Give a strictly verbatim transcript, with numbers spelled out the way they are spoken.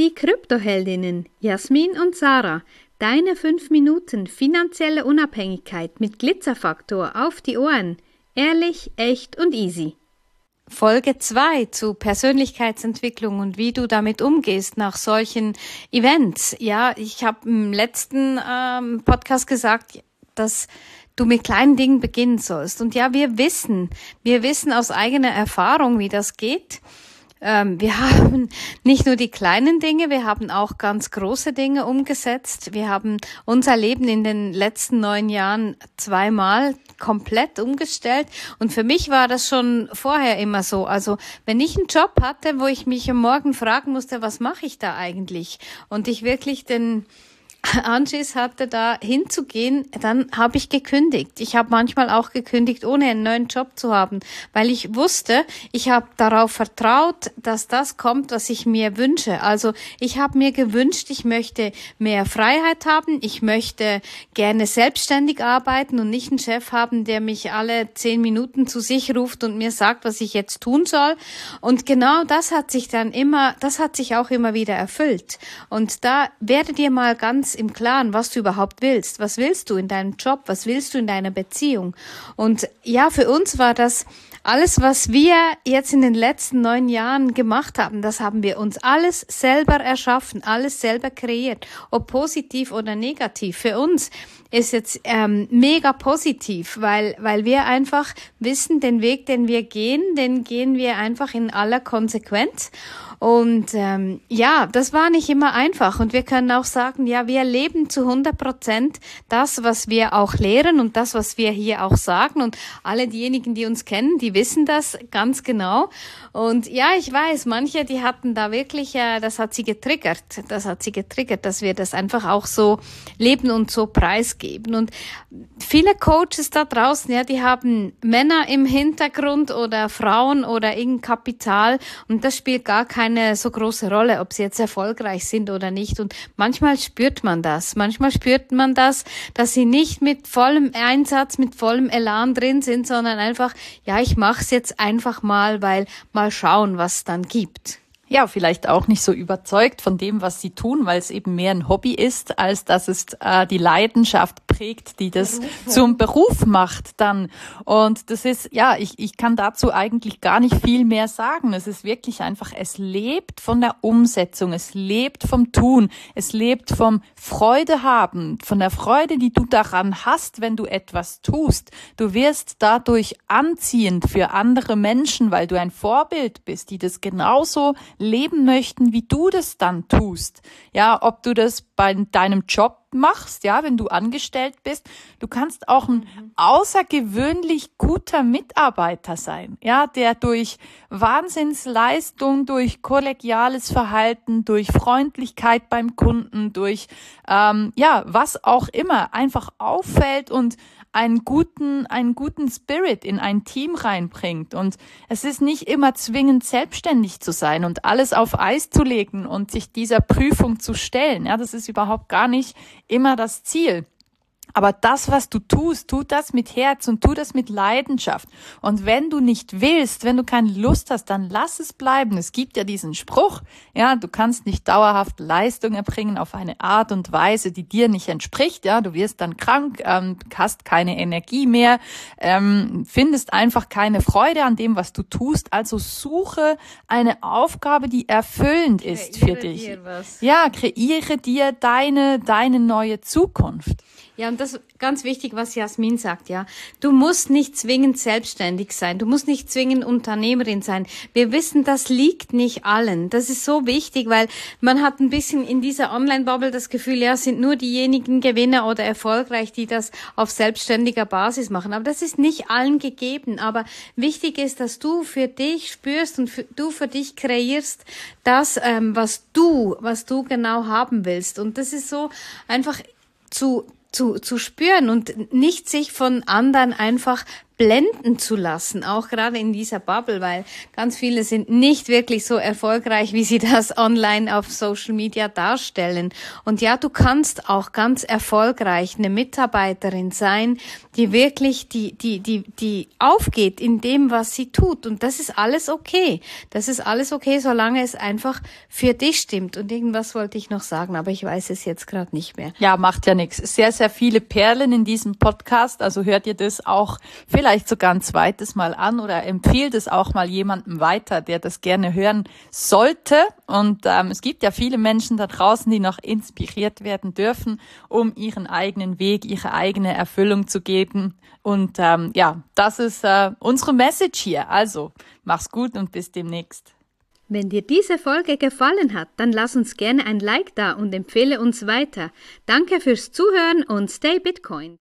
Die Kryptoheldinnen Jasmin und Sarah. Deine fünf Minuten finanzielle Unabhängigkeit mit Glitzerfaktor auf die Ohren. Ehrlich, echt und easy. Folge zwei zu Persönlichkeitsentwicklung und wie du damit umgehst nach solchen Events. Ja, ich habe im letzten ähm, Podcast gesagt, dass du mit kleinen Dingen beginnen sollst. Und ja, wir wissen, wir wissen aus eigener Erfahrung, wie das geht. Ähm, wir haben nicht nur die kleinen Dinge, wir haben auch ganz große Dinge umgesetzt. Wir haben unser Leben in den letzten neun Jahren zweimal komplett umgestellt. Und für mich war das schon vorher immer so. Also wenn ich einen Job hatte, wo ich mich am Morgen fragen musste, was mache ich da eigentlich? Und ich wirklich den Anschiss hatte, da hinzugehen, dann habe ich gekündigt. Ich habe manchmal auch gekündigt, ohne einen neuen Job zu haben, weil ich wusste, ich habe darauf vertraut, dass das kommt, was ich mir wünsche. Also ich habe mir gewünscht, ich möchte mehr Freiheit haben, ich möchte gerne selbstständig arbeiten und nicht einen Chef haben, der mich alle zehn Minuten zu sich ruft und mir sagt, was ich jetzt tun soll. Und genau das hat sich dann immer, das hat sich auch immer wieder erfüllt. Und da werde dir mal ganz im Klaren, was du überhaupt willst. Was willst du in deinem Job? Was willst du in deiner Beziehung? Und ja, für uns war das alles, was wir jetzt in den letzten neun Jahren gemacht haben, das haben wir uns alles selber erschaffen, alles selber kreiert, ob positiv oder negativ. Für uns ist jetzt ähm, mega positiv, weil weil wir einfach wissen, den Weg, den wir gehen, den gehen wir einfach in aller Konsequenz. Und ähm, ja, das war nicht immer einfach. Und wir können auch sagen, ja, wir leben zu hundert Prozent das, was wir auch lehren und das, was wir hier auch sagen. Und alle diejenigen, die uns kennen, die wissen das ganz genau. Und ja, ich weiß, manche, die hatten da wirklich, äh, das hat sie getriggert. Das hat sie getriggert, dass wir das einfach auch so leben und so preisgeben. Und viele Coaches da draußen, ja, die haben Männer im Hintergrund oder Frauen oder irgendein Kapital. Und das spielt gar keine so große Rolle, ob sie jetzt erfolgreich sind oder nicht. Und manchmal spürt man das. Manchmal spürt man das, dass sie nicht mit vollem Einsatz, mit vollem Elan drin sind, sondern einfach, ja, ich mache es jetzt einfach mal, weil mal schauen, was es dann gibt. Ja, vielleicht auch nicht so überzeugt von dem, was sie tun, weil es eben mehr ein Hobby ist, als dass es äh, die Leidenschaft prägt, die das Beruf. zum Beruf macht dann. Und das ist, ja, ich, ich kann dazu eigentlich gar nicht viel mehr sagen. Es ist wirklich einfach, es lebt von der Umsetzung, es lebt vom Tun, es lebt vom Freude haben, von der Freude, die du daran hast, wenn du etwas tust. Du wirst dadurch anziehend für andere Menschen, weil du ein Vorbild bist, die das genauso leben möchten, wie du das dann tust. Ja, ob du das bei deinem Job machst, ja, wenn du angestellt bist. Du kannst auch ein außergewöhnlich guter Mitarbeiter sein, ja, der durch Wahnsinnsleistung, durch kollegiales Verhalten, durch Freundlichkeit beim Kunden, durch, ähm, ja, was auch immer einfach auffällt und einen guten, einen guten Spirit in ein Team reinbringt. Und es ist nicht immer zwingend, selbstständig zu sein und alles auf Eis zu legen und sich dieser Prüfung zu stellen. Ja, das ist überhaupt gar nicht immer das Ziel. Aber das, was du tust, tu das mit Herz und tu das mit Leidenschaft. Und wenn du nicht willst, wenn du keine Lust hast, dann lass es bleiben. Es gibt ja diesen Spruch, ja, du kannst nicht dauerhaft Leistung erbringen auf eine Art und Weise, die dir nicht entspricht. Ja, du wirst dann krank, ähm, hast keine Energie mehr, ähm, findest einfach keine Freude an dem, was du tust. Also suche eine Aufgabe, die erfüllend ist Kreiere für dich. Dir was. Ja, kreiere dir deine, deine neue Zukunft. Ja, und das ist ganz wichtig, was Jasmin sagt, ja. Du musst nicht zwingend selbstständig sein. Du musst nicht zwingend Unternehmerin sein. Wir wissen, das liegt nicht allen. Das ist so wichtig, weil man hat ein bisschen in dieser Online-Bubble das Gefühl, ja, sind nur diejenigen Gewinner oder erfolgreich, die das auf selbstständiger Basis machen. Aber das ist nicht allen gegeben. Aber wichtig ist, dass du für dich spürst und für, du für dich kreierst das, ähm, was du, was du genau haben willst. Und das ist so einfach zu zu zu spüren und nicht sich von anderen einfach blenden zu lassen, auch gerade in dieser Bubble, weil ganz viele sind nicht wirklich so erfolgreich, wie sie das online auf Social Media darstellen. Und ja, du kannst auch ganz erfolgreich eine Mitarbeiterin sein, die wirklich, die, die, die, die aufgeht in dem, was sie tut. Und das ist alles okay. Das ist alles okay, solange es einfach für dich stimmt. Und irgendwas wollte ich noch sagen, aber ich weiß es jetzt gerade nicht mehr. Ja, macht ja nichts. Sehr, sehr viele Perlen in diesem Podcast. Also hört ihr das auch vielleicht sogar ein zweites Mal an oder empfiehlt es auch mal jemandem weiter, der das gerne hören sollte. Und ähm, es gibt ja viele Menschen da draußen, die noch inspiriert werden dürfen, um ihren eigenen Weg, ihre eigene Erfüllung zu geben. Und ähm, ja, das ist äh, unsere Message hier. Also mach's gut und bis demnächst. Wenn dir diese Folge gefallen hat, dann lass uns gerne ein Like da und empfehle uns weiter. Danke fürs Zuhören und stay Bitcoin.